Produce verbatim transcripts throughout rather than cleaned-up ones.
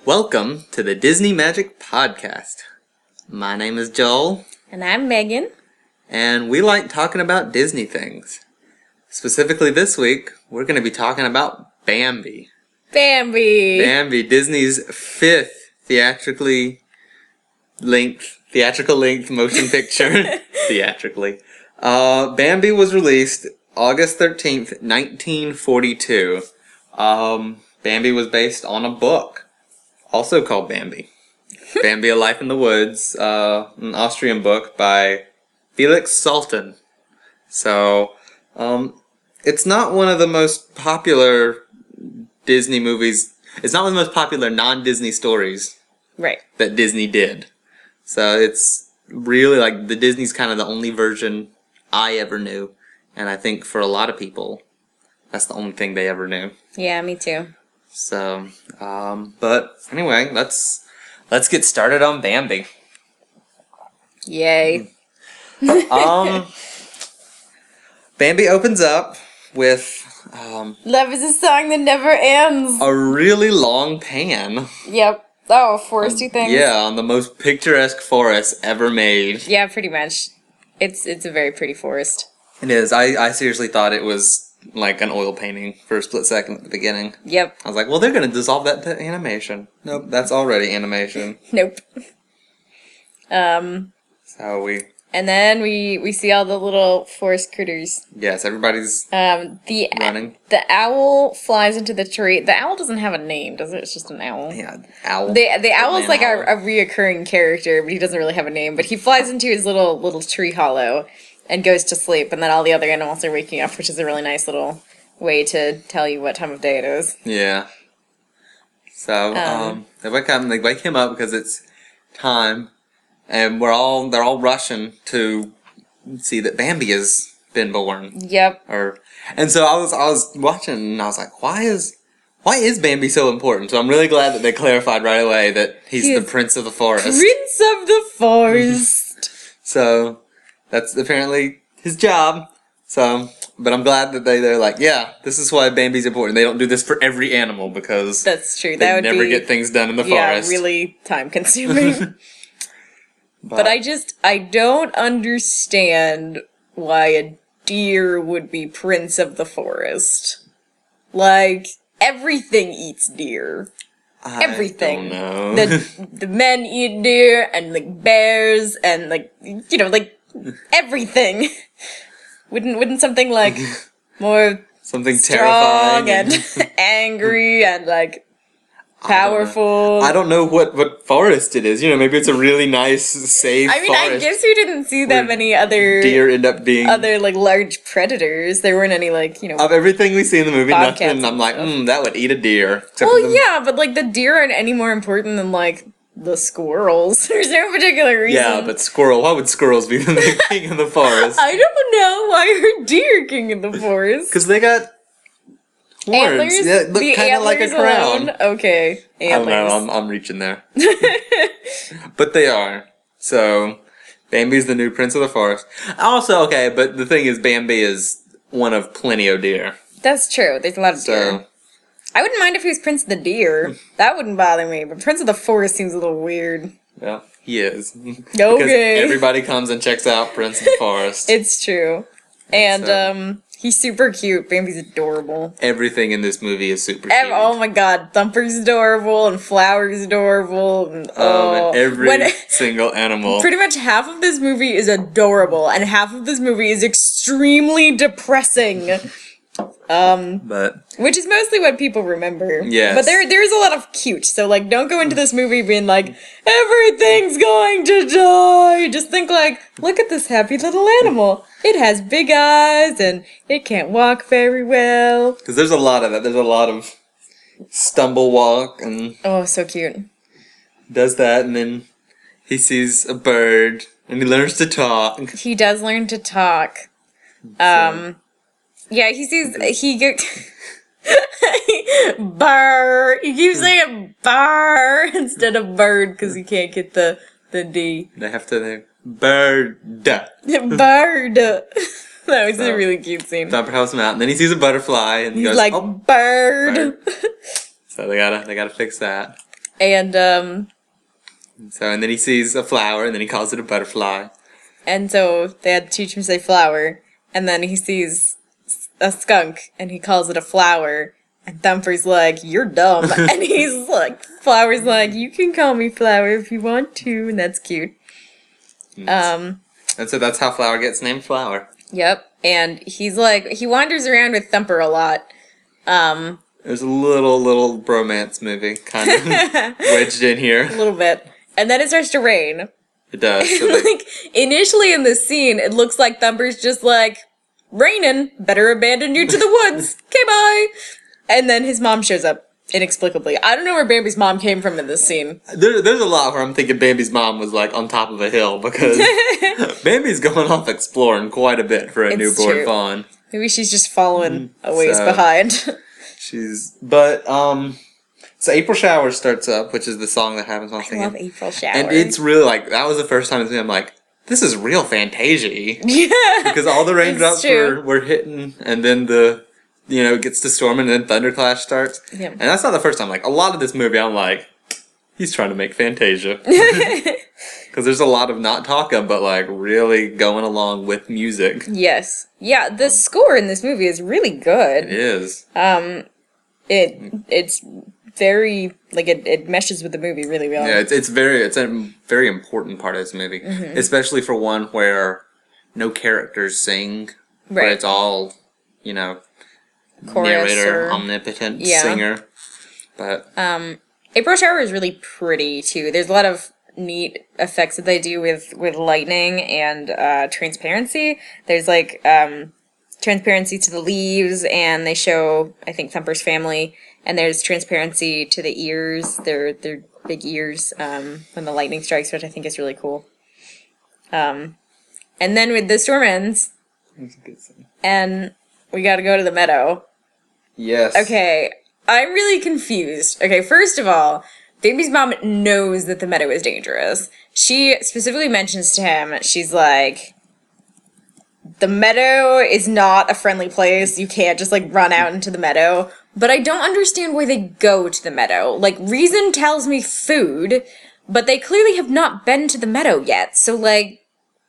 Welcome to the Disney Magic Podcast. My name is Joel. And I'm Megan. And we like talking about Disney things. Specifically this week, we're going to be talking about Bambi. Bambi! Bambi, Disney's fifth theatrically length, theatrical length motion picture. Theatrically. Uh, Bambi was released August thirteenth, nineteen forty-two. Um, Bambi was based on a book, also called Bambi. Bambi, A Life in the Woods, uh, an Austrian book by Felix Salten. So, um, it's not one of the most popular Disney movies. It's not one of the most popular non-Disney stories Right. that Disney did. So it's really like the Disney's kind of the only version I ever knew. And I think for a lot of people, that's the only thing they ever knew. Yeah, me too. So, um, but anyway, let's let's get started on Bambi. Yay. Um, Bambi opens up with um, Love is a song that never ends. a really long pan. Yep. Oh, foresty things. Yeah, on the most picturesque forest ever made. Yeah, pretty much. It's it's a very pretty forest. It is. I, I seriously thought it was like an oil painting for a split second at the beginning. Yep. I was like, well, they're going to dissolve that to animation. Nope, that's already animation. Nope. Um, So we, and then we we see all the little forest critters. yes, everybody's Um, the running. the owl flies into the tree. The owl doesn't have a name, does it? It's just an owl. Yeah, owl. The the Old owl's man like owl. a, a reoccurring character, but he doesn't really have a name. But he flies into his little little tree hollow and goes to sleep, and then all the other animals are waking up, which is a really nice little way to tell you what time of day it is. Yeah. So, um, Um, they wake up and they wake him up because it's time, and we're all, they're all rushing to see that Bambi has been born. Yep. Or, and so I was, I was watching and I was like, why is, why is Bambi so important? So I'm really glad that they clarified right away that he's He the is prince of the forest. Prince of the forest. So, that's apparently his job. So, but I'm glad that they, they're like, yeah, this is why Bambi's important. They don't do this for every animal because That's true. they That would never be get things done in the yeah, forest. really time consuming. But I just I don't understand why a deer would be prince of the forest. Like everything eats deer. I everything. don't know. The the men eat deer and like bears and like you know like everything. Wouldn't wouldn't something like more Something strong terrifying and angry and like I don't know. powerful? I don't know what, what forest it is. You know, maybe it's a really nice, safe I mean, forest. I guess we didn't see where that many other Deer end up being... other like large predators. There weren't any like you know. Of everything we see in the movie, Bobcats nothing, I'm and like, stuff. hmm, that would eat a deer. Except for well, the- yeah, but like the deer aren't any more important than like the squirrels. There's no particular reason. Yeah, but squirrel, why would squirrels be the king of the forest? I don't know why are deer king of the forest. Because they got horns. Antlers, Yeah, look the kind of like a antlers crown. alone? Okay, I don't know, antlers. I'm, I'm reaching there. But they are. So, Bambi's the new prince of the forest. Also, okay, but the thing is, Bambi is one of plenty of deer. That's true. There's a lot of So, deer. I wouldn't mind if he was Prince of the Deer. That wouldn't bother me. But Prince of the Forest seems a little weird. well, he is. Because Okay. everybody comes and checks out Prince of the Forest. It's true. And so- um, he's super cute. Bambi's adorable. Everything in this movie is super Ev- cute. oh my god, Thumper's adorable and Flower's adorable. And, Um, oh, and every when- single animal. pretty much half of this movie is adorable, and half of this movie is extremely depressing. Um, But, which is mostly what people remember. Yes. But there, there's a lot of cute. So like, don't go into this movie being like, everything's going to die. Just think like, look at this happy little animal. It has big eyes and it can't walk very well. because there's a lot of that. There's a lot of stumble walk and Oh, so cute. does that, and then he sees a bird and he learns to talk. He does learn to talk. Um, yeah, he sees he go. Bar. He keeps saying bar instead of bird because he can't get the the D. They have to they, bird. Bird. That was So, a really cute scene. Thumper helps him out, and then he sees a butterfly, and he He's goes, like "Oh, bird. bird." So they gotta they gotta fix that. And, um... So, and then he sees a flower, and then he calls it a butterfly. And so they had to teach him to say flower. And then he sees a skunk, and he calls it a flower. And Thumper's like, you're dumb. And he's like, Flower's like, you can call me Flower if you want to. And that's cute. Um, and so that's how Flower gets named Flower. Yep. And he's like, he wanders around with Thumper a lot. Um, There's a little, little bromance movie kind of wedged in here. A little bit. And then it starts to rain. It does. So they... like, initially in this scene, it looks like Thumper's just like, raining, better abandon you to the woods. Okay, bye. And then his mom shows up inexplicably. I don't know where Bambi's mom came from in this scene. There, there's a lot where I'm thinking Bambi's mom was like on top of a hill because Bambi's going off exploring quite a bit for a It's newborn true. fawn. Maybe she's just following a ways So- behind. She's, but um, so April Showers starts up, which is the song that happens on I singing, love April Shower. and it's really like that was the first time I'm like, this is real Fantasia yeah. because all the raindrops true. were, were hitting, and then the you know it gets to storming, and then Thunderclash starts, Yeah. and that's not the first time. Like a lot of this movie, I'm like, he's trying to make Fantasia because there's a lot of not talking, but like really going along with music. Yes. Yeah, the score in this movie is really It good. is. Um, it it's very like it, it meshes with the movie really well. Yeah, it's it's very it's a very important part of this movie, Mm-hmm. especially for one where no characters sing, where Right. it's all you know Chorus narrator, or- omnipotent Yeah. singer. But Um, April Shower is really pretty too. There's a lot of neat effects that they do with with lightning and uh, transparency. There's like um, transparency to the leaves, and they show I think Thumper's family. And there's transparency to the ears. They're they're big ears um, when the lightning strikes, which I think is really cool. Um, and then with the storm ends, and we got to go to the meadow. yes, Okay, I'm really confused. Okay, first of all, Baby's mom knows that the meadow is dangerous. She specifically mentions to him, she's like, the meadow is not a friendly place. You can't just, like, run out into the meadow. But I don't understand why they go to the meadow. Like, reason tells me food, but they clearly have not been to the meadow yet. So, like,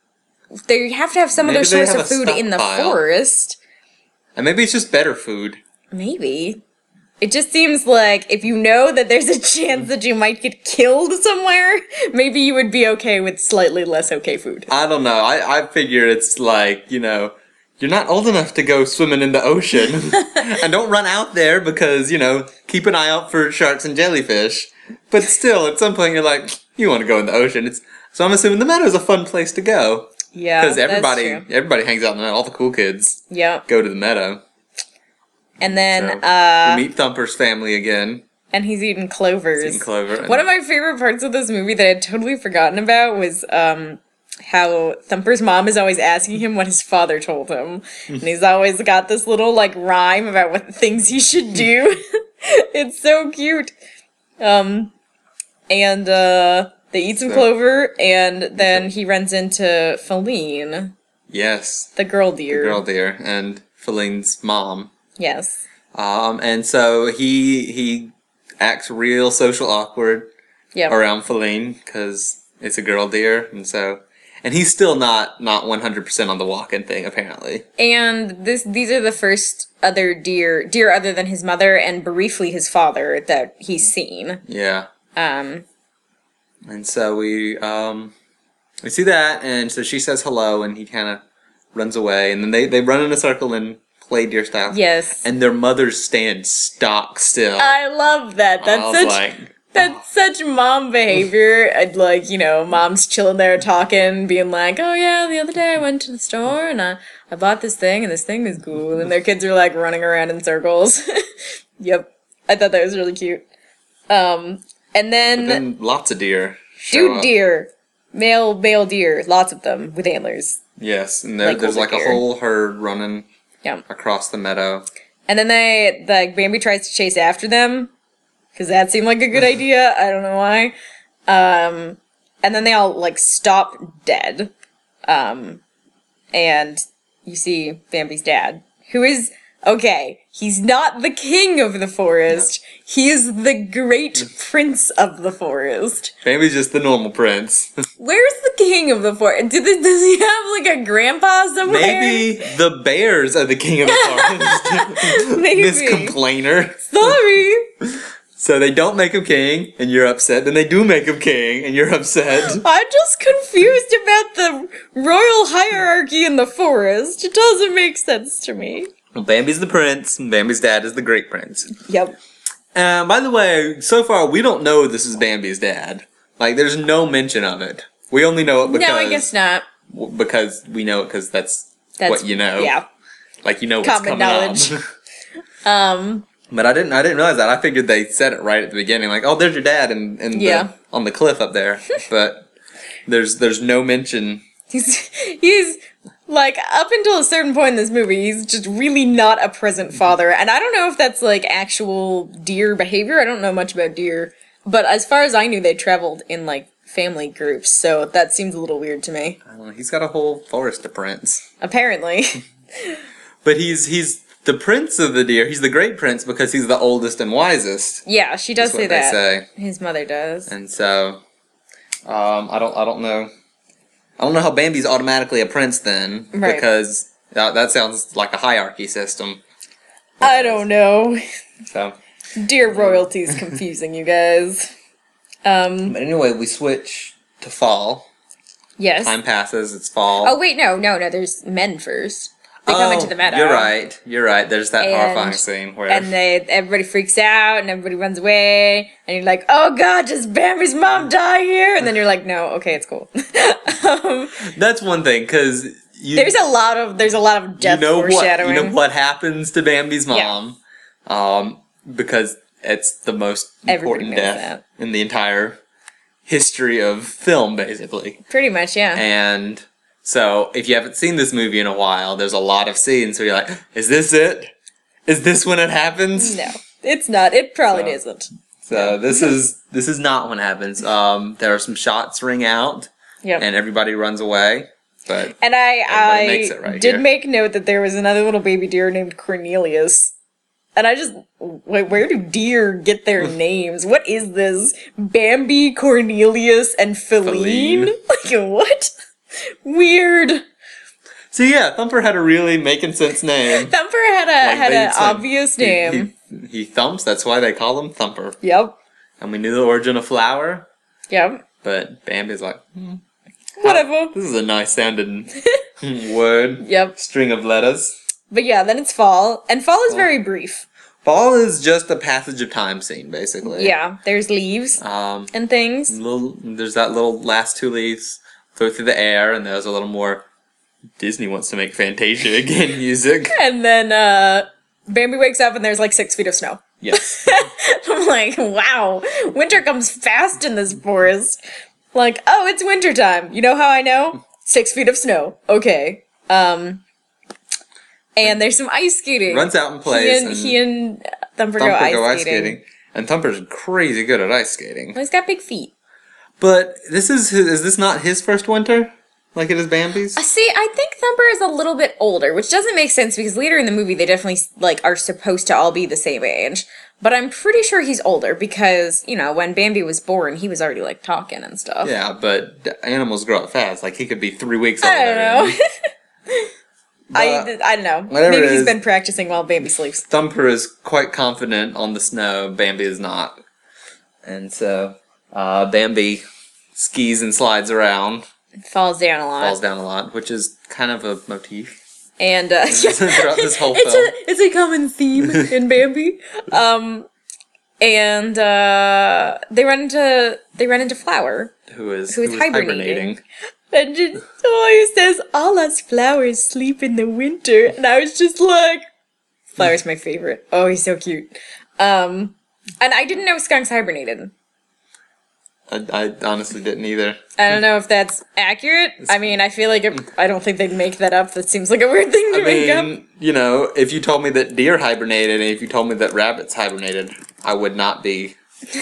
they have to have some Maybe other they source have of a food in the stockpile. forest. and maybe it's just better food. Maybe. It just seems like if you know that there's a chance that you might get killed somewhere, maybe you would be okay with slightly less okay food. I don't know. I I figure it's like you know. You're not old enough to go swimming in the ocean. And don't run out there because, you know, keep an eye out for sharks and jellyfish. But still, at some point you're like, you want to go in the ocean. It's So I'm assuming the meadow is a fun place to go. Yeah, Because that's everybody true. everybody hangs out in the meadow. All the cool kids Yep. go to the meadow. And then, So, uh, we meet Thumper's family again. and he's eating clovers. Eating clover. One of my favorite parts of this movie that I had totally forgotten about was, um, how Thumper's mom is always asking him what his father told him. And he's always got this little, like, rhyme about what things he should do. It's so cute. Um, and, uh, they eat some So- clover, and then he runs into Feline, Yes. the girl deer. The girl deer and Feline's mom. Yes. Um, and so he he acts real social awkward Yep. around Feline because it's a girl deer, and so and he's still not not one hundred percent on the walking thing apparently. And this these are the first other deer, deer other than his mother and briefly his father that he's seen. Yeah, Um, and so we um we see that, and so she says hello, and he kind of runs away, and then they they run in a circle and play deer style. yes. And their mothers stand stock still. I love that. That's I was such like, that's such mom behavior. I'd like, you know, mom's chilling there talking, being like, oh yeah, the other day I went to the store and I, I bought this thing and this thing is cool. And their kids are like running around in circles. Yep. I thought that was really cute. Um, and then, But then lots of deer. show dude up. deer, male, male deer, lots of them with antlers. Yes, and there, Like there's older like a deer. whole herd running Yeah. across the meadow. And then they, like, Bambi tries to chase after them, because that seemed like a good idea. I don't know why. Um, and then they all, like, stop dead. Um, and you see Bambi's dad, who is, okay, he's not the king of the forest. He is the great prince of the forest. Bambi's just the normal prince. Where's the king of the forest? Does he have like a grandpa somewhere? Maybe the bears are the king of the forest. Maybe. This complainer. Sorry. So they don't make him king, and you're upset. Then they do make him king, and you're upset. I'm just confused about the royal hierarchy in the forest. It doesn't make sense to me. Well, Bambi's the prince, and Bambi's dad is the great prince. Yep. Uh, by the way, so far we don't know this is Bambi's dad. Like, there's no mention of it. We only know it because No, I guess not. w- because we know it because that's, That's what you know. Yeah. Like you know what's Common coming knowledge. up. Um. But I didn't. I didn't realize that. I figured they said it right at the beginning, like, "Oh, there's your dad," and and Yeah. on the cliff up there. But there's there's no mention. He's he's like up until a certain point in this movie, he's just really not a present father, and I don't know if that's like actual deer behavior. I don't know much about deer, but as far as I knew, they traveled in like family groups, so that seems a little weird to me. I don't know, he's got a whole forest of prince, Apparently, but he's he's the prince of the deer. He's the great prince because he's the oldest and wisest. yeah, she does That's what say they that. say. His mother does. And so, um, I don't, I don't know, I don't know how Bambi's automatically a prince then, Right. because that, that sounds like a hierarchy system. I don't know. So, Deer royalty is confusing, you guys. Um. but anyway, we switch to fall. Yes. Time passes. It's fall. Oh wait, no, no, no. There's men first. They come Oh, into the meadow. You're right. You're right. There's that And- horrifying scene where And they everybody freaks out and everybody runs away and you're like, oh god, does Bambi's mom die here? And then you're like, no, okay, it's cool. um, that's one thing because you there's a lot of there's a lot of you death know what foreshadowing. you know what happens to Bambi's Yeah. mom, um, because it's the most Everybody important knows death in the entire history of film, basically. Pretty much, yeah. And so, if you haven't seen this movie in a while, there's a lot of scenes where you're like, "Is this it? Is this when it happens?" No, it's not. It probably So- isn't. So this is this is not when it happens. Um, there are some shots ring out, Yep. and everybody runs away. But And I, Everybody I makes it right did here. make note that there was another little baby deer named Cornelius. And I just, wait, where do deer get their names? What is this? Bambi, Cornelius, and Feline? Feline. Like, what? Weird. so yeah, Thumper had a really making sense name. Thumper had a Like had they an said, obvious he- name. He, he thumps. That's why they call him Thumper. Yep. And we knew the origin of flower, Yep. but Bambi's like, hmm, Whatever. this is a nice sounding word. Yep. String of letters. But yeah, then it's fall. And fall is very brief. Fall is just a passage of time scene, basically. Yeah. There's leaves Um, and things. little, there's that little last two leaves float through the air, and there's a little more. Disney wants to make Fantasia again music. And then uh Bambi wakes up and there's like six feet of snow. Yes. I'm like, wow, winter comes fast in this forest. Like, oh, it's wintertime. You know how I know? Six feet of snow. Okay. Um, and there's some ice skating. Runs out and He plays, and, and he and Thumper, Thumper go, ice, go ice skating. skating. And Thumper's crazy good at ice skating. Well, he's got big feet. But this is his, is this not his first winter? Like it is Bambi's? Uh, See, I think Thumper is a little bit older, which doesn't make sense because later in the movie they definitely like are supposed to all be the same age. But I'm pretty sure he's older because, you know, when Bambi was born, he was already like talking and stuff. Yeah, but d- animals grow up fast. Like he could be three weeks older. I don't know. I, But I don't know. whatever Maybe it he's is- been practicing while Bambi sleeps. Thumper is quite confident on the snow. Bambi is not. And so uh, Bambi skis and slides around, Falls down a lot. falls down a lot, which is kind of a motif. And uh, Throughout this whole it's film. a it's a common theme in Bambi. Um, and uh, they run into they run into Flower, Who is, Who is hibernating. and just, oh, he says, "All us flowers sleep in the winter," and I was just like, "Flower's my favorite." Oh, he's so cute. Um, and I didn't know skunks hibernated. I, I honestly didn't either. I don't know if that's accurate. I mean, I feel like it, I don't think they'd make that up. That seems like a weird thing to I make up. mean, you know, if you told me that deer hibernated and if you told me that rabbits hibernated, I would not be.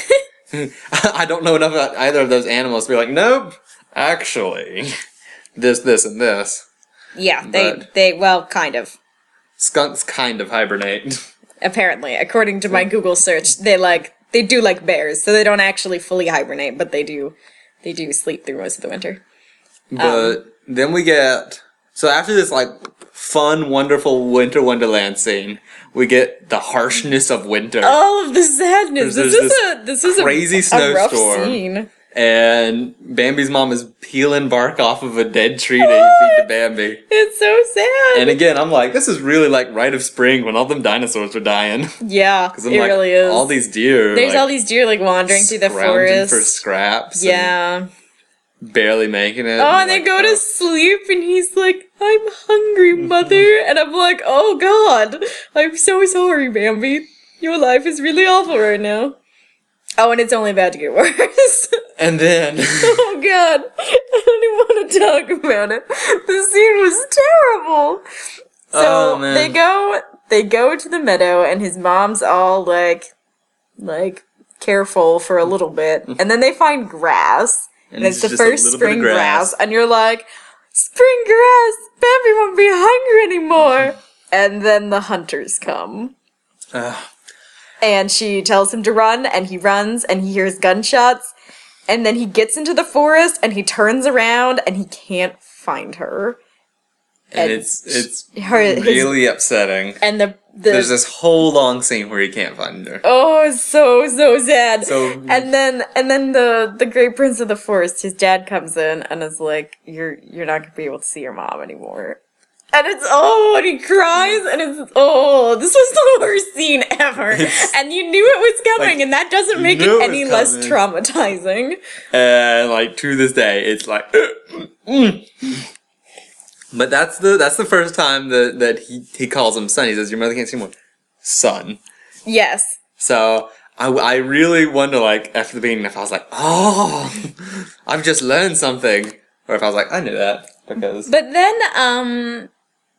I don't know enough about either of those animals to be like, nope, actually, this, this, and this. Yeah, they But- they well, kind of. Skunks kind of hibernate. Apparently, according to my Google search, they like they do like bears, so they don't actually fully hibernate, but they do they do sleep through most of the winter. But um, then we get so after this like fun, wonderful winter wonderland scene, we get the harshness of winter. All of the sadness. There's, this, is a, this is crazy a snowstorm. A rough scene. And Bambi's mom is peeling bark off of a dead tree to feed to Bambi. It's so sad. And again, I'm like, this is really like Rite of Spring when all them dinosaurs were dying. Yeah, I'm it like, really is. All these deer. There's like, all these deer like wandering through the forest for scraps. Yeah. Barely making it. Oh, and, and they like, go oh. to sleep, and he's like, "I'm hungry, mother," and I'm like, "Oh God, I'm so sorry, Bambi. Your life is really awful right now." Oh, and it's only about to get worse. And then... oh, God. I don't even want to talk about it. The scene was terrible. So, oh, man. they go they go to the meadow, and his mom's all, like, like, careful for a little bit. And then they find grass, and, and it's, it's the first spring grass. grass. And you're like, spring grass! Bambi won't be hungry anymore! And then the hunters come. Ugh. And she tells him to run, and he runs, and he hears gunshots, and then he gets into the forest, and he turns around, and he can't find her. And, and it's it's her, really his, upsetting. And the, the there's this whole long scene where he can't find her. Oh, it's so so sad. So and then and then the the great prince of the forest, his dad comes in and is like, "You're you're not gonna be able to see your mom anymore." And it's, oh, and he cries, and it's, oh, this was the worst scene ever. It's, and you knew it was coming, like, and that doesn't make it any it less traumatizing. And, like, to this day, it's like, mm, mm. But that's the that's the first time that, that he, he calls him son. He says, "Your mother can't see more." Son. Yes. So, I, I really wonder, like, after the beginning, if I was like, oh, I've just learned something. Or if I was like, I knew that. Because. But then, um...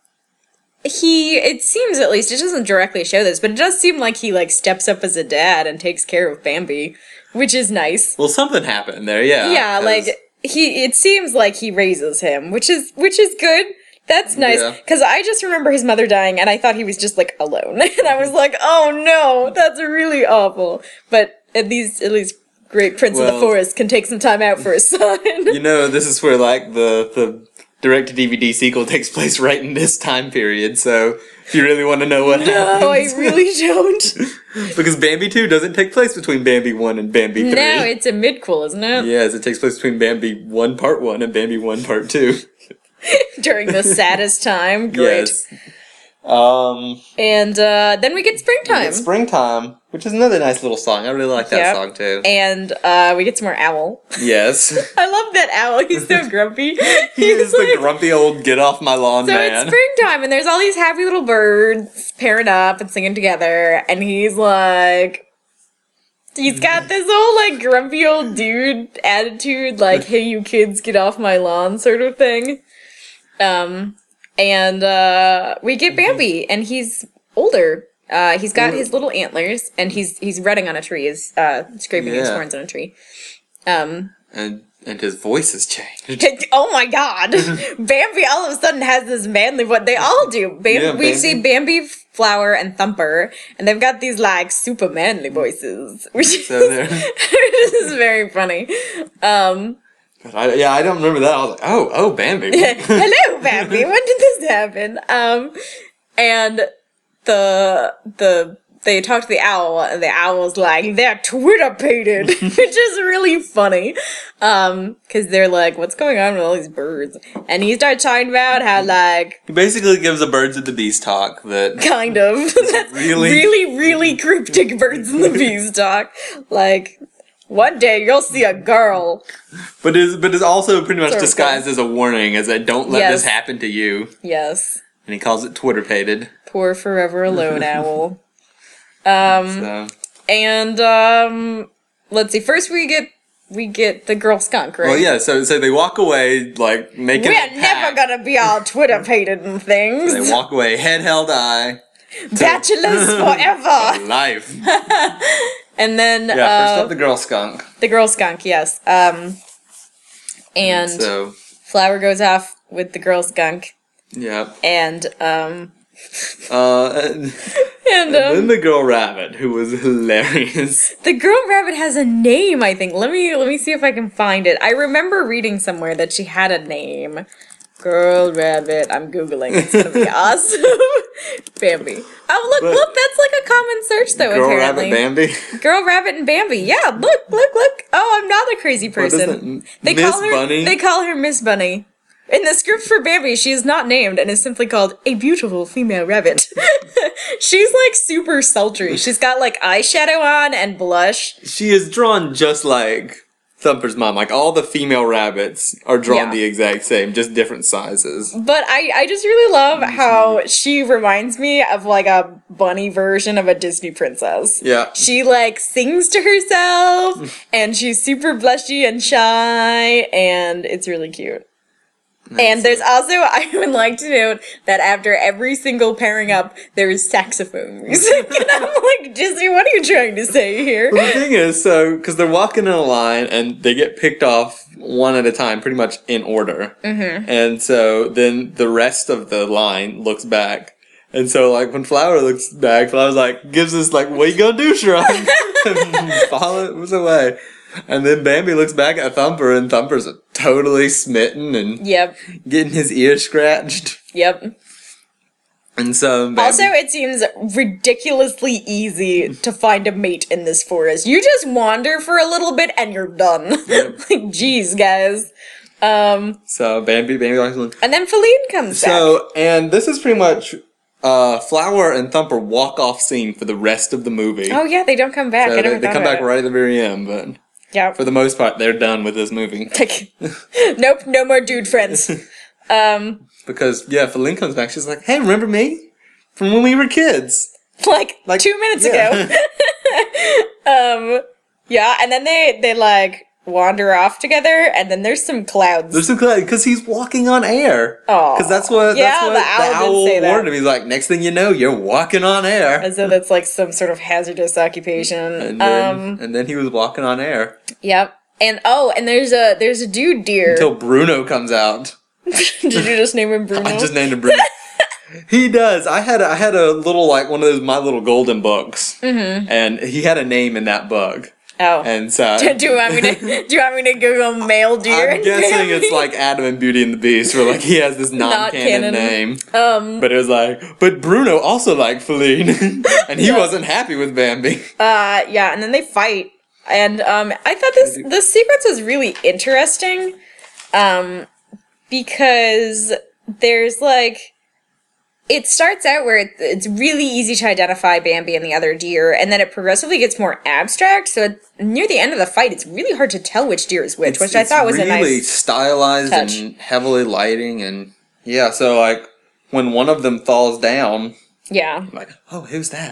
he, it seems at least, it doesn't directly show this, but it does seem like he, like, steps up as a dad and takes care of Bambi, which is nice. Well, something happened there, yeah. Yeah, like, he, it seems like he raises him, which is, which is good. That's nice, because yeah. I just remember his mother dying, and I thought he was just, like, alone. And I was like, oh no, that's really awful. But at least, at least, Great Prince well, of the Forest can take some time out for his son. You know, this is where, like, the, the direct-to-D V D sequel takes place right in this time period, so if you really want to know what no, happens... No, I really don't. Because Bambi two doesn't take place between Bambi one and Bambi three. No, it's a midquel, isn't it? Yes, it takes place between Bambi one Part one and Bambi one Part two. During the saddest time. Great. Yes. Um, and uh, then we get Springtime. We get Springtime, which is another nice little song. I really like that yep. song too. And uh, we get some more Owl. Yes. I love that Owl. He's so grumpy. he is like, the grumpy old get off my lawn so man. So it's springtime, and there's all these happy little birds pairing up and singing together, and he's like... He's got this whole, like, grumpy old dude attitude, like, hey, you kids, get off my lawn sort of thing. Um... And, uh, we get Bambi, and he's older. Uh, he's got his little antlers, and he's he's running on a tree. He's, uh, scraping yeah. his horns on a tree. Um. And, and his voice has changed. Oh my god! Bambi all of a sudden has this manly voice. They all do. Bam- yeah, we see Bambi, Flower, and Thumper, and they've got these, like, super manly voices. Which is, this is very funny. Um... I, yeah, I don't remember that. I was like, oh, oh, Bambi. Hello, Bambi. When did this happen? Um, and the the they talk to the owl, and the owl's like, they're Twitter-pated, which is really funny. Um, because they're like, what's going on with all these birds? And he starts talking about how, like... He basically gives a birds and the bees talk that... Kind of. That's really, really, really cryptic birds and the bees talk. Like... One day you'll see a girl. But is but is also pretty much disguised as a warning, as a don't let yes. this happen to you. Yes. And he calls it Twitter-pated. Poor forever alone owl. Um so. and um let's see, first we get we get the girl skunk, right? Well yeah, so so they walk away like making We're never gonna be all Twitter-pated and things. So they walk away, head held high. Bachelors forever. Life. And then yeah, uh, first up the girl skunk. The girl skunk, yes. Um, and so Flower goes off with the girl skunk. Yep. And um, Uh, and, And, and um, then the girl rabbit, who was hilarious. the girl rabbit has a name, I think. Let me let me see if I can find it. I remember reading somewhere that she had a name. Girl rabbit. I'm Googling. It's gonna be awesome. Bambi. Oh, look, But- look, that's like a common search, though, Girl apparently. rabbit Bambi. Girl rabbit and Bambi. Yeah, look, look, look. Oh, I'm not a crazy What is person. it? They Miss call her Bunny? They call her Miss Bunny. In the script for Bambi, she is not named and is simply called a beautiful female rabbit. She's like super sultry. She's got like eyeshadow on and blush. She is drawn just like Thumper's mom. Like, all the female rabbits are drawn Yeah. the exact same, just different sizes. But I, I just really love how she reminds me of like a bunny version of a Disney princess. Yeah. She like sings to herself and she's super blushy and shy and it's really cute. And there's also, I would like to note that after every single pairing up, there is saxophone music. And I'm like, Disney, what are you trying to say here? Well, the thing is, so, because they're walking in a line and they get picked off one at a time, pretty much in order. Mm-hmm. And so then the rest of the line looks back. And so, like, when Flower looks back, Flower's like, gives this, like, what you gonna do, Shrug? And follows away. And then Bambi looks back at Thumper, and Thumper's totally smitten and Yep, getting his ear scratched. yep. And so Bambi, Also, it seems ridiculously easy to find a mate in this forest. You just wander for a little bit and you're done. Like, geez, guys. Um, so Bambi, Bambi likes one. and then Feline comes back. So, and this is pretty much uh, Flower and Thumper walk off scene for the rest of the movie. Oh yeah, they don't come back. So I they, never they thought come about back it. right at the very end, but Yeah. for the most part, they're done with this movie. Like, nope, no more dude friends. Um, Because, yeah, Feline comes back, she's like, hey, remember me? From when we were kids. like, Like, two minutes yeah. ago. um, yeah, and then they they like wander off together, and then there's some clouds. They're so glad, because he's walking on air. Aw. Because that's what, Yeah, that's what the owl did owl say that. warned him. He's like, next thing you know, you're walking on air. As though that's like some sort of hazardous occupation. And then, um, and then he was walking on air. yep. And oh, and there's a there's a dude deer. Until Bruno comes out. Did you just name him Bruno? I just named him Bruno. He does. I had a, I had a little, like, one of those My Little Golden books. Mm-hmm. And he had a name in that book. Oh. And so... do you want me to do you want me to Google male deer? I'm guessing it's like Adam and Beauty and the Beast, where like he has this non-canon canon. name. um But it was like, but Bruno also liked Feline, and he Yeah. wasn't happy with Bambi. uh yeah, and then they fight. And um I thought this this sequence was really interesting. Um because there's like it starts out where it, it's really easy to identify Bambi and the other deer, and then it progressively gets more abstract. So it, near the end of the fight, it's really hard to tell which deer is which, It's- which I it's thought was really a nice. stylized touch. and heavily lighting, and yeah. So like when one of them falls down, Yeah. I'm like, oh, who's that?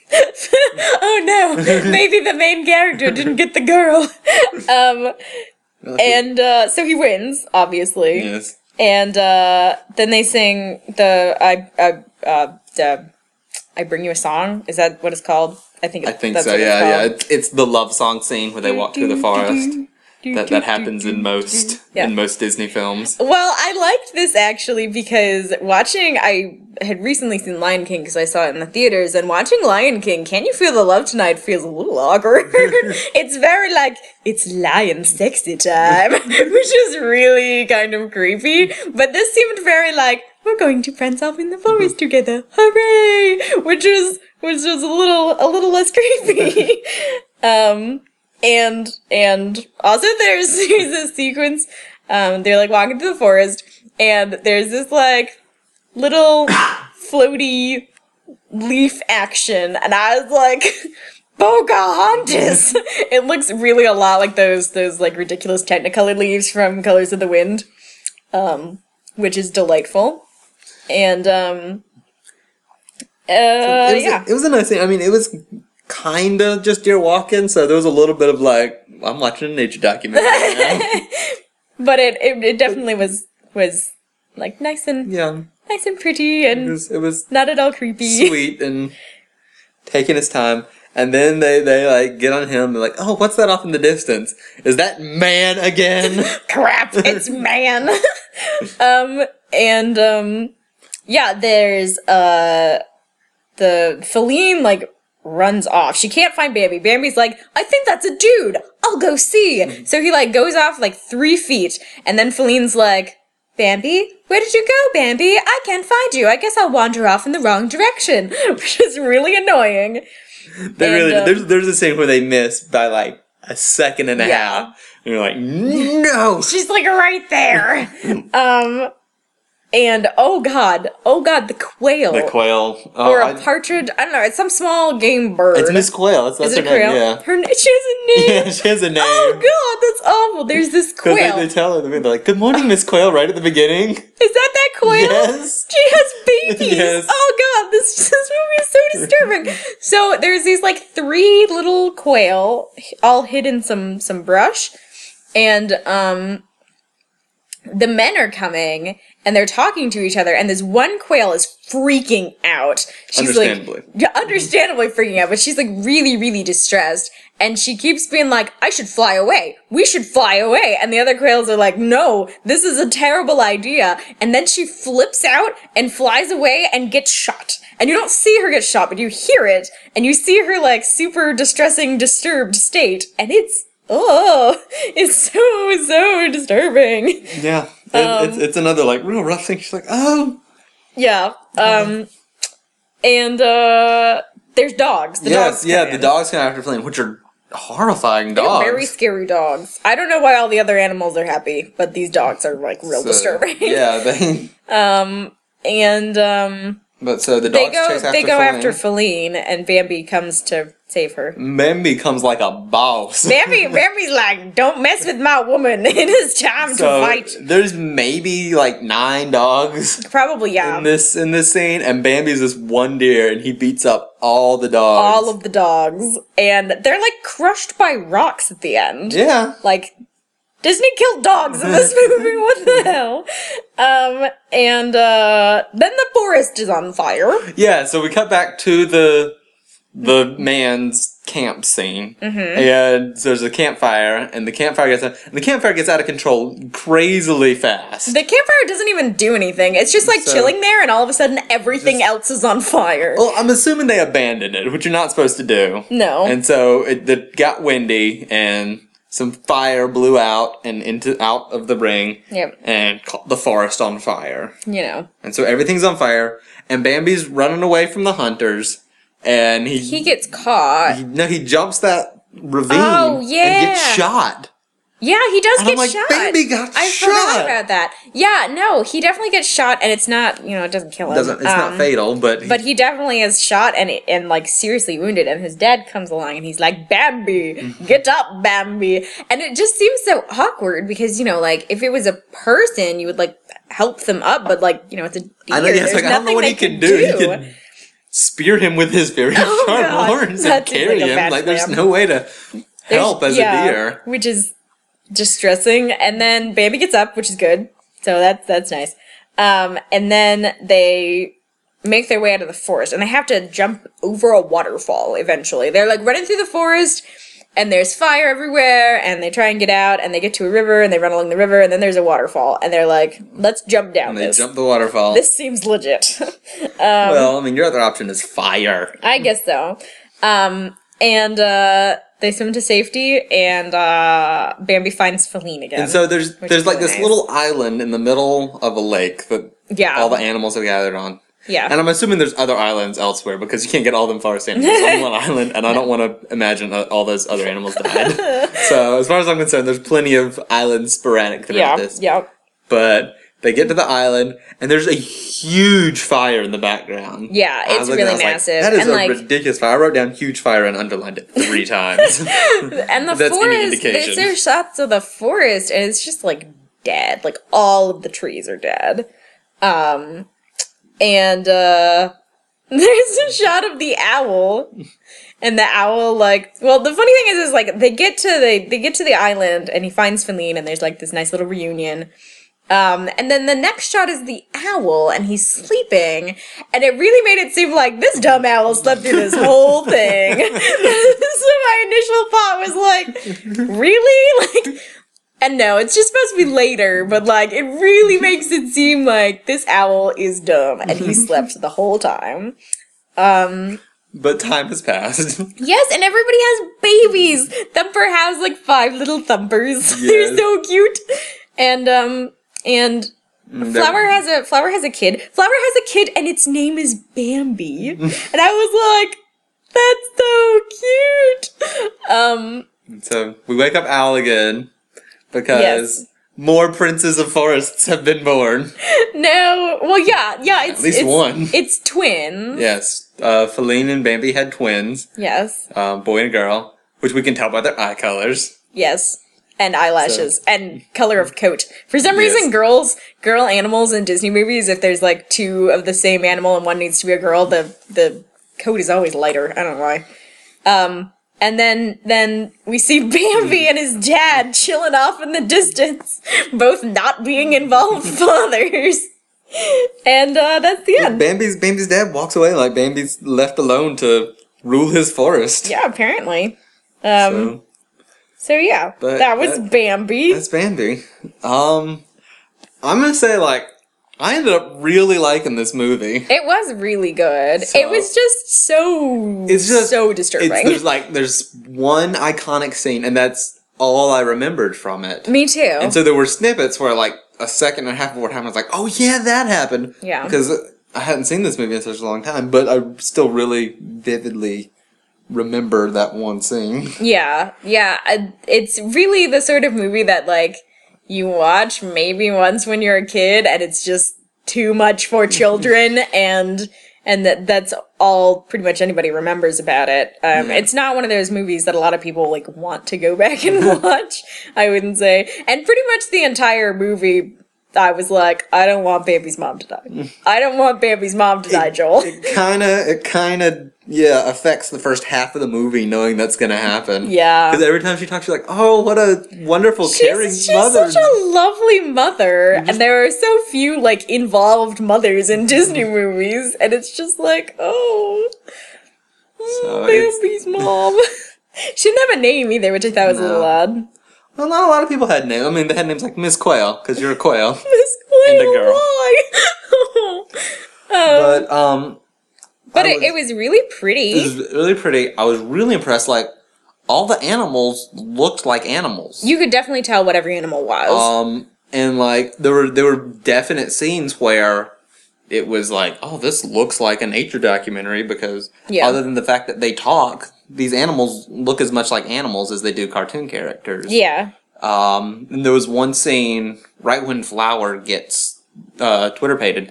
Oh no! Maybe the main character didn't get the girl. um, and uh, so he wins, obviously. yes. And uh, then they sing the I I uh, the, I bring you a song. Is that what it's called? I think. I It's, think that's so. what Yeah, it's yeah. called. It's, it's the love song scene where they walk through the forest. That that happens in most Yeah. in most Disney films. Well, I liked this actually because watching, I had recently seen Lion King because I saw it in the theaters, and watching Lion King, Can You Feel the Love Tonight feels a little awkward. It's very like, it's lion sexy time, which is really kind of creepy, but this seemed very like, we're going to prance off in the forest together, hooray! Which was, which was a little, a little less creepy. um... And and also there's, there's a sequence, um, they're like walking through the forest, and there's this like little floaty leaf action, and I was like, Pocahontas! It looks really a lot like those those like ridiculous Technicolor leaves from Colors of the Wind, um, which is delightful. And um, uh, it was yeah. A, it was a nice thing. I mean, it was kind of just deer walking, so there was a little bit of like, I'm watching a nature documentary now. But it, it it definitely was was like nice and Yeah, nice and pretty it and was, it was not at all creepy. sweet and taking his time. And then they, they like get on him. They're like, oh, what's that off in the distance? Is that man again? Crap, it's man. um and um yeah, there's, uh, the Feline, like, runs off. She can't find Bambi. Bambi's like, I think that's a dude. I'll go see. Mm-hmm. So he, like, goes off, like, three feet. And then Feline's like, Bambi, where did you go, Bambi? I can't find you. I guess I'll wander off in the wrong direction. Which is really annoying. They and, really, um, there's, there's a scene where they miss by, like, a second and a yeah. half. And you're like, no! She's, like, right there. um... And, oh god, oh god, the quail. The quail. Oh, or a I, partridge, I don't know, it's some small game bird. It's Miss Quail, that's, that's Is it her quail? name, yeah. Her, she has a name? Yeah, she has a name. Oh god, that's awful, there's this quail. Because they, they tell her, they're like, good morning, Miss Quail, right at the beginning. Is that that quail? Yes. She has babies. Yes. Oh god, this, this movie is so disturbing. So there's these, like, three little quail, all hid in some, some brush, and, um... the men are coming, and they're talking to each other, and this one quail is freaking out. She's understandably. Like, yeah, understandably freaking out, but she's, like, really, really distressed. And she keeps being like, I should fly away. We should fly away. And the other quails are like, no, this is a terrible idea. And then she flips out and flies away and gets shot. And you don't see her get shot, but you hear it, and you see her, like, super distressing, disturbed state, and it's oh, it's so, so disturbing. Yeah. It, um, it's, it's another, like, real rough thing. She's like, oh. Yeah. Um, and, uh, there's dogs. The yes, dogs yeah, in. the dogs come after Flynn, which are horrifying dogs. They're very scary dogs. I don't know why all the other animals are happy, but these dogs are, like, real so, disturbing. Yeah, they... um, and, um... But so the dogs they go, chase after They go Feline. after Feline, and Bambi comes to save her. Bambi comes like a boss. Bambi, Bambi's like, don't mess with my woman. It is time so to fight. There's maybe like nine dogs. Probably, yeah. In this in this scene, and Bambi's this one deer, and he beats up all the dogs. All of the dogs, and they're like crushed by rocks at the end. Yeah, like. Disney killed dogs in this movie, what the hell? Um, and, uh, then the forest is on fire. Yeah, so we cut back to the, the man's camp scene. Mm-hmm. And so there's a campfire, and the campfire gets, and the campfire gets out of control crazily fast. The campfire doesn't even do anything. It's just like so, chilling there, and all of a sudden everything just, else is on fire. Well, I'm assuming they abandoned it, which you're not supposed to do. No. And so it, it got windy, and some fire blew out and into out of the ring, yep. and caught the forest on fire. You know. And so everything's on fire, and Bambi's running away from the hunters, and he... He gets caught. He, no, he jumps that ravine oh, yeah. and gets shot. Yeah, he does and get I'm like, shot. Bambi got I shot. I forgot about that. Yeah, no, he definitely gets shot, and it's not, you know, it doesn't kill him. Doesn't, it's um, not fatal, but... He, but he definitely is shot and, and, like, seriously wounded, and his dad comes along, and he's like, Bambi, get up, Bambi. And it just seems so awkward, because, you know, like, if it was a person, you would, like, help them up, but, like, you know, it's a deer. I know, yes, like, I don't know what he could do. do. He could spear him with his very oh, sharp God. horns that and carry like him. Like, there's no way to help there's, as yeah, a deer. Which is... distressing, and then Bambi gets up, which is good, so that's that's nice. Um, and then they make their way out of the forest, and they have to jump over a waterfall eventually. They're like running through the forest, and there's fire everywhere, and they try and get out, and they get to a river, and they run along the river, and then there's a waterfall, and they're like, let's jump down and they this. jump the waterfall. This seems legit. um, well, I mean, your other option is fire. I guess so. Um, and, uh... they swim to safety, and uh, Bambi finds Feline again. And so there's there's like really this nice. little island in the middle of a lake that yeah. all the animals have gathered on. Yeah. And I'm assuming there's other islands elsewhere, because you can't get all them forest animals on one island, and I don't want to imagine all those other animals died. So as far as I'm concerned, there's plenty of islands sporadic throughout yeah. this. Yeah. But they get to the island, and there's a huge fire in the background. Yeah, it's really massive. Like, that is and a like, ridiculous fire. I wrote down huge fire and underlined it three times. And the That's forest, there's there's shots of the forest, and it's just like dead. Like all of the trees are dead. Um, and uh, there's a shot of the owl. And the owl, like, well, the funny thing is, is like they get to the they get to the island, and he finds Feline, and there's like this nice little reunion. Um, and then the next shot is the owl, and he's sleeping, and it really made it seem like this dumb owl slept through this whole thing. So my initial thought was like, really? Like, And no, it's just supposed to be later, but like it really makes it seem like this owl is dumb and he slept the whole time. Um But time has passed. Yes, and everybody has babies. Thumper has like five little Thumpers. Yes. They're so cute. And um and Mm, Flower that- has a Flower has a kid. Flower has a kid and its name is Bambi. And I was like, that's so cute. Um So we wake up Owl again because Yes. more princes of forests have been born. No, well, yeah, yeah, it's At least it's, one. It's twins. Yes, uh, Feline and Bambi had twins, Yes, um, boy and girl, which we can tell by their eye colors. yes, and eyelashes and color of coat. For some Yes. reason, girls, girl animals in Disney movies, if there's like two of the same animal and one needs to be a girl, the the coat is always lighter. I don't know why. Um, and then then we see Bambi and his dad chilling off in the distance, both not being involved fathers. And uh, that's the end. Bambi's Bambi's dad walks away like Bambi's left alone to rule his forest. Yeah, apparently. Um, So, so yeah, But that was that- Bambi. that's Bambi. Um, I'm gonna say like I ended up really liking this movie. It was really good. So- it was just so It's just so It's, disturbing. there's like there's one iconic scene, and that's all I remembered from it. Me too. And so there were snippets where like a second and a half of what happened, I was like, oh yeah, that happened. Yeah. Because I hadn't seen this movie in such a long time, but I still really vividly remember that one scene. yeah, yeah. I- It's really the sort of movie that like you watch maybe once when you're a kid, and it's just too much for children, and and that that's all pretty much anybody remembers about it. Um, Yeah. It's not one of those movies that a lot of people like want to go back and watch. I wouldn't say, and pretty much the entire movie. I was like, I don't want Bambi's mom to die. I don't want Bambi's mom to die, Joel. It kind of, it kind of, yeah, affects the first half of the movie knowing that's gonna happen. Yeah. Because every time she talks, you're like, oh, what a wonderful, caring She's, she's mother. such a lovely mother, and there are so few like involved mothers in Disney movies, and it's just like, oh, So it's- Bambi's mom. She didn't have a name either, which I thought was a little No. odd. Well, not a lot of people had names. I mean, they had names like Miss Quail, because you're a quail. Miss And a Quail, girl. why? um, But, um, but I it, was- it was really pretty. it was really pretty. I was really impressed. Like, all the animals looked like animals. You could definitely tell what every animal was. Um, and like there were there were definite scenes where it was like, oh, this looks like a nature documentary because Yeah. other than the fact that they talk, these animals look as much like animals as they do cartoon characters. yeah. Um, and there was one scene right when Flower gets uh, Twitter pated,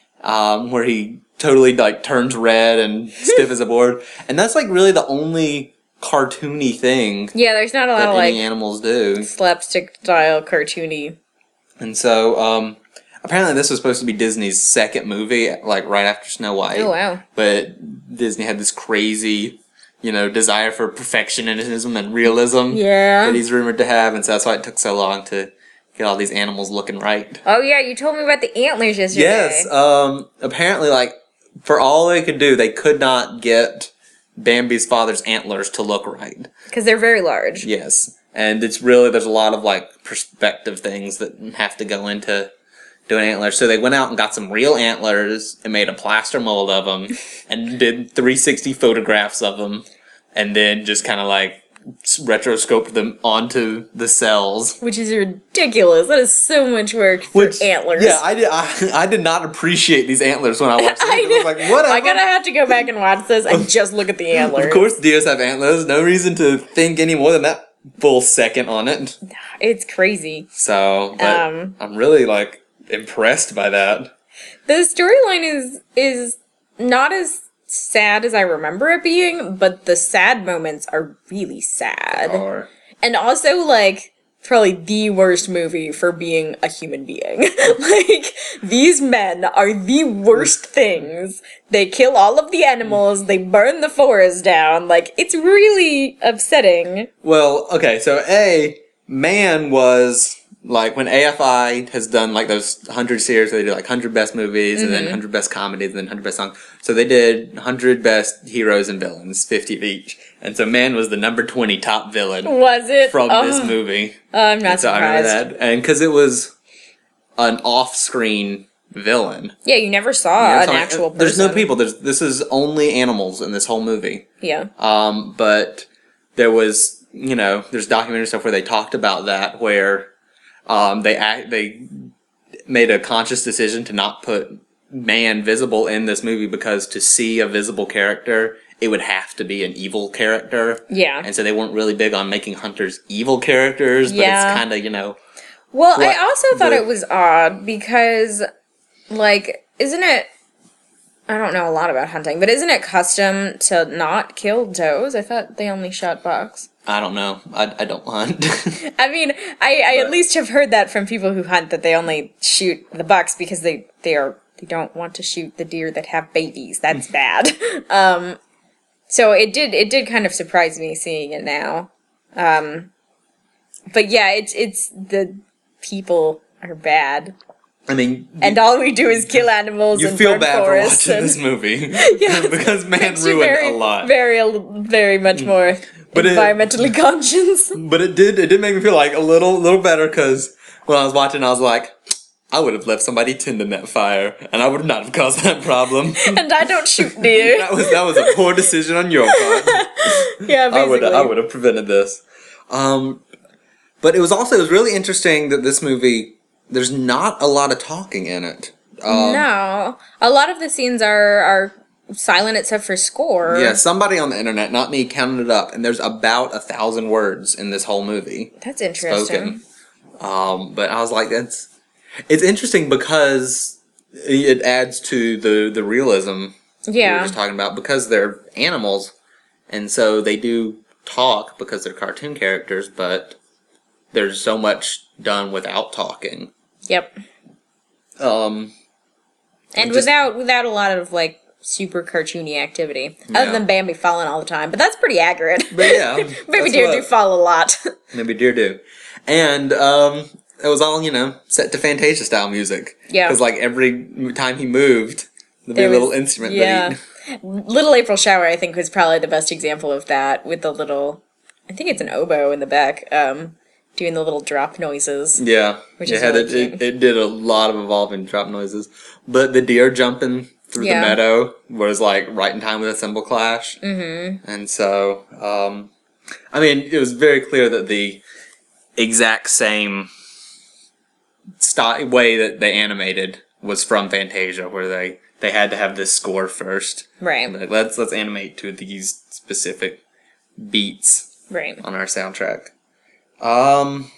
um, where he totally like turns red and stiff as a board, and that's like really the only cartoony thing Yeah, there's not a lot that of any like animals do. slapstick style cartoony. And so, um, apparently this was supposed to be Disney's second movie, like right after Snow White. Oh wow. But Disney had this crazy, you know, desire for perfectionism and realism Yeah. that he's rumored to have, and so that's why it took so long to get all these animals looking right. Oh yeah, you told me about the antlers yesterday. Yes, um, apparently, like, for all they could do, they could not get Bambi's father's antlers to look right. Because they're very large. Yes. And it's really, there's a lot of, like, perspective things that have to go into doing antlers. So they went out and got some real antlers and made a plaster mold of them and did three sixty photographs of them and then just kind of, like, retroscoped them onto the cells. Which is ridiculous. That is so much work for Which, antlers. yeah, I did, I, I did not appreciate these antlers when I watched them. I I was like, know. whatever. I'm gonna have to go back and watch this and just look at the antlers. Of course deers have antlers. No reason to think any more than that full second on it. It's crazy. So, but Um, I'm really, like, impressed by that. The storyline is is not as sad as I remember it being, but the sad moments are really sad. Or, And also, like, probably the worst movie for being a human being. Like, these men are the worst things. They kill all of the animals, they burn the forest down. Like, it's really upsetting. well, okay, so A, Man was, like, when A F I has done, like, those one hundred series, they do, like, one hundred best movies, and then one hundred best comedies, and then one hundred best songs. So they did one hundred best heroes and villains, fifty of each. And so Man was the number twenty top villain Was it? from oh. this movie. Oh, I'm not And so I surprised. remember that. And because it was an off-screen villain. Yeah, you never saw You know, an so like, actual person. There's no people. There's This is only animals in this whole movie. Yeah. Um, but there was, you know, there's documentary stuff where they talked about that, where um, they act, they made a conscious decision to not put Man visible in this movie because to see a visible character, it would have to be an evil character. Yeah. And so they weren't really big on making hunters evil characters, but Yeah. it's kind of, you know... Well, what I also thought the- it was odd because, like, isn't it... I don't know a lot about hunting, but isn't it custom to not kill does? I thought they only shot bucks. I don't know. I, I don't hunt. I mean, I, I But- at least have heard that from people who hunt, that they only shoot the bucks because they, they are they don't want to shoot the deer that have babies. That's bad. Um, so it did it did kind of surprise me seeing it now. Um, but yeah, it's it's the people are bad, I mean... and all we do is kill animals You and feel burn bad for forests. watching and- this movie. Yeah, because Man makes you ruined very, a lot. Very, very much more But it- environmentally conscious. But it did it did make me feel like a little little better because when I was watching, I was like, I would have left somebody tend in that fire, and I would not have caused that problem. And I don't shoot deer. that was that was a poor decision on your part. Yeah, basically. I would I would have prevented this. Um, but it was also it was really interesting that this movie there's not a lot of talking in it. Um, No, a lot of the scenes are are silent except for score. Yeah, somebody on the internet, not me, counted it up, and there's about a thousand words in this whole movie. That's interesting. Spoken. Um, but I was like, that's it's interesting because it adds to the the realism we were Yeah, just talking about because they're animals, and so they do talk because they're cartoon characters, but there's so much done without talking. yep. Um, And just- without without a lot of like super cartoony activity, other Yeah. than Bambi falling all the time. But that's pretty accurate. but yeah, Baby that's deer what- do fall a lot. Maybe deer do, and um, it was all you know set to Fantasia style music. Yeah. because like every time he moved, there'd be There a little was- instrument. yeah. That Little April Shower, I think, was probably the best example of that, with the little, I think it's an oboe in the back, um, doing the little drop noises. he, yeah, Which it is had really it, it, cute. it did a lot of evolving drop noises, but the deer jumping through Yeah. the meadow was like right in time with a cymbal clash, mm-hmm. and so um, I mean it was very clear that the exact same style way that they animated was from Fantasia, where they. They had to have this score first. Right, Like, let's let's animate to these specific beats right. on our soundtrack. Um,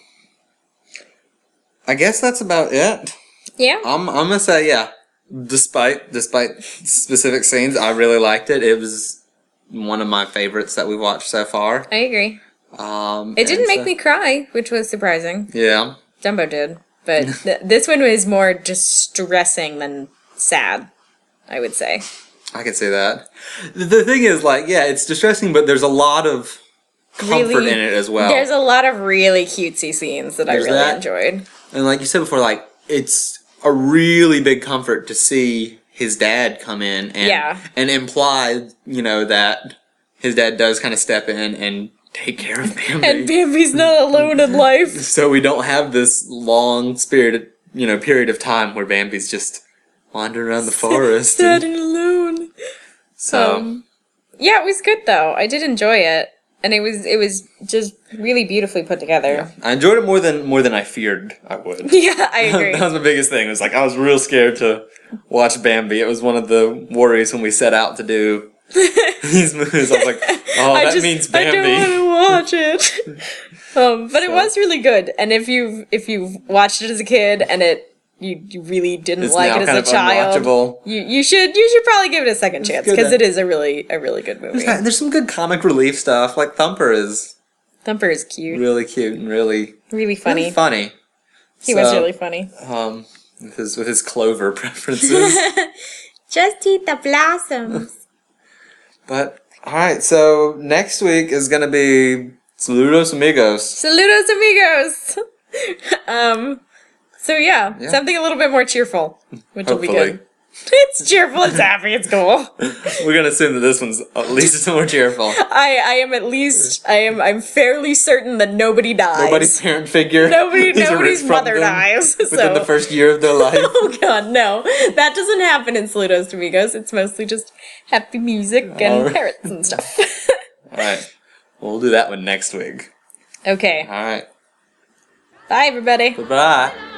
I guess that's about it. Yeah, I'm I'm gonna say yeah. Despite despite specific scenes, I really liked it. It was one of my favorites that we've watched so far. I agree. Um, It didn't and make so- me cry, which was surprising. Yeah, Dumbo did. But th- this one was more distressing than sad, I would say. I can see that. The- The thing is, like, yeah, it's distressing, but there's a lot of comfort Really- in it as well. There's a lot of really cutesy scenes that There's I really that. enjoyed. And like you said before, like it's a really big comfort to see his dad come in and Yeah. and imply, you know, that his dad does kind of step in and take care of Bambi. And Bambi's not alone in life. So we don't have this long spirited, you know, period of time where Bambi's just wandering around the forest. Sad and, and alone. so Um, yeah, it was good though. I did enjoy it, and it was it was just really beautifully put together. I enjoyed it more than more than I feared I would. Yeah, I agree. That was my biggest thing. It was like I was real scared to watch Bambi. It was one of the worries when we set out to do these movies. I was like, oh, I that just, means I Bambi. don't want to watch it. um, but it So- was really good, and if you if you watched it as a kid and it you, you really didn't It's like now it as kind a of child, unwatchable. you you should you should probably give it a second chance good, because uh, it is a really a really good movie. Yeah, there's some good comic relief stuff. Like Thumper is Thumper is cute, really cute and really really funny. really funny. He was So, really funny. um with his with his clover preferences. Just eat the blossoms. But all right, so next week is gonna be Saludos Amigos. Saludos amigos. um, so yeah, Yeah. something a little bit more cheerful, which will be Hopefully. good. It's cheerful, it's happy, it's cool. We're gonna assume that this one's at least more cheerful. I, I am at least, I am, I'm fairly certain that nobody dies. Nobody's parent figure. Nobody, is nobody's ripped from mother them dies. Within So. the first year of their life. Oh god, no. That doesn't happen in Saludos to Amigos. It's mostly just happy music and Alright. parrots and stuff. Alright. We'll do that one next week. Okay. Alright. Bye, everybody. Bye-bye.